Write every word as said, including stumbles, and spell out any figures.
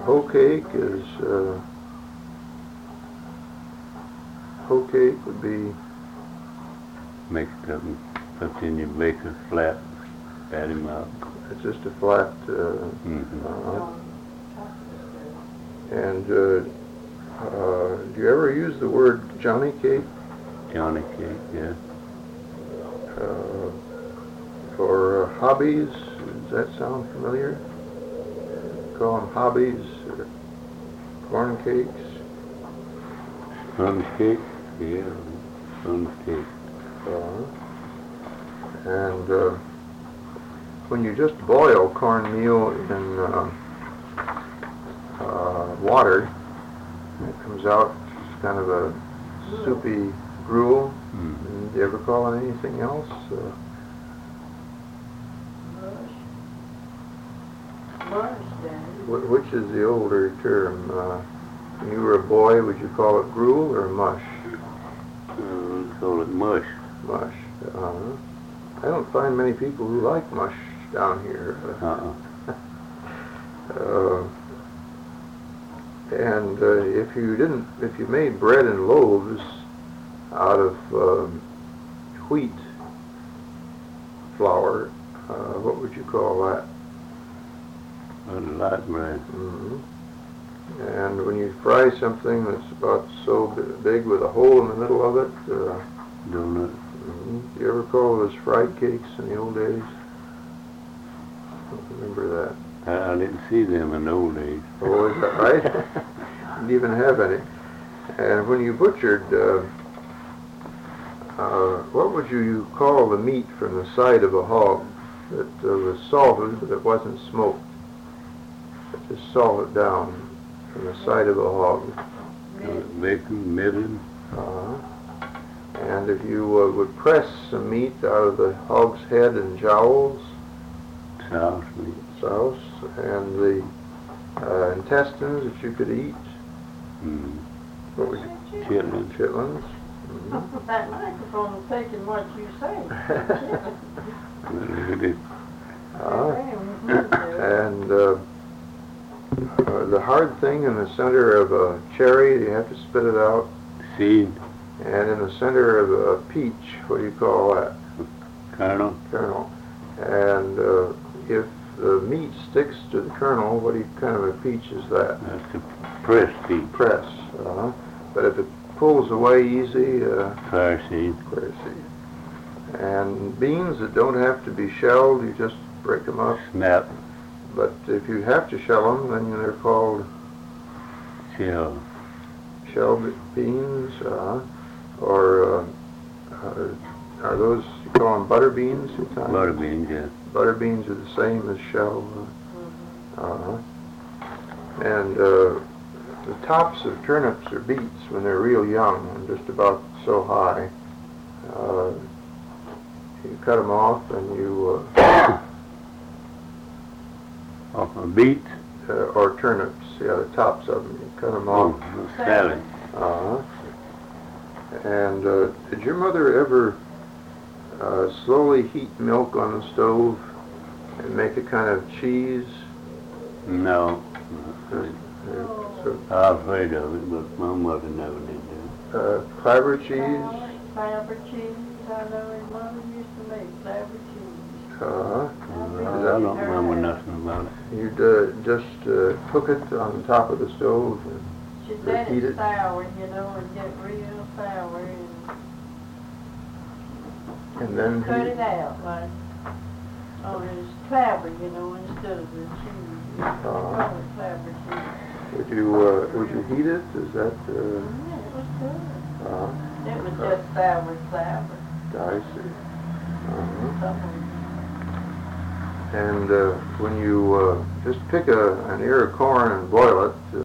hoe cake is, uh, hoe cake would be Mix it up and put in your baker flat, pat him up. it's just a flat, uh, Mm-hmm. uh, and uh, uh, do you ever use the word Johnny cake? Johnny cake, yeah. Uh, for uh, hobbies, does that sound familiar? Call them hobbies or corn cakes? Sponge cake, yeah, sponge cake. Uh, and uh, when you just boil cornmeal in uh, uh, water, it comes out kind of a soupy gruel. Mm. Do you ever call it anything else? Uh, wh- which is the older term? Uh, when you were a boy, would you call it gruel or mush? Uh, we call it mush. Mush. Uh, I don't find many people who like mush down here. Uh-uh. Uh, and uh, if you didn't, if you made bread in loaves out of um, wheat flour, uh, what would you call that? A light bread. Mm-hmm. And when you fry something that's about so b- big with a hole in the middle of it, uh, Donut. mm-hmm. Do you ever call those fried cakes in the old days? I don't remember that. I, I didn't see them in the old days. Oh, is that right? Didn't even have any. And when you butchered, uh, uh, what would you call the meat from the side of a hog that uh, was salted but it wasn't smoked? Just salt it down from the side of a hog. Uh, bacon, midden. Uh, and if you uh, would press some meat out of the hog's head and jowls, Sauce meat. sauce, and the uh, intestines that you could eat, Mm. what would you? Chitlins. Chitlins. Mm-hmm. That microphone is taking what you say. Look at it. Uh, and uh, uh, the hard thing in the center of a cherry, you have to spit it out. Seed. And in the center of a peach, what do you call that? Kernel. Kernel. And uh, if the meat sticks to the kernel, what do you, kind of a peach is that? That's a pressed peach. Press. Uh, but if it pulls away easy, uh, Fire seed. clear seed. And beans that don't have to be shelled, you just break them up. Snap. But if you have to shell them, then they're called Shell. shell beans, uh, or uh, uh, are those, you call them butter beans sometimes? Butter beans, yeah. Butter beans are the same as shell. Uh, uh, and uh, the tops of turnips or beets, when they're real young and just about so high, uh, you cut them off and you, uh, Off a beet. uh, or turnips, yeah, the tops of them, you cut them off. Oh, salad. Uh-huh. And uh, did your mother ever uh, slowly heat milk on the stove and make a kind of cheese? No. Uh, so, I was afraid of it, but my mother never did that. uh, clabber cheese? Clabber cheese. I know his mother used to make clabber cheese. Uh, I don't remember nothing about it. you'd uh, just uh, cook it on the top of the stove. And She said Heat it. it's sour, you know, and get real sour and And then cut he, it out like on his clabber, you know, instead of the cheese. You call it clabber cheese. would you uh, would you heat it? Is that uh, Yeah, it was good. uh, It was just sour clabber. I see. Uh-huh. Something. And uh, when you uh, just pick a, an ear of corn and boil it,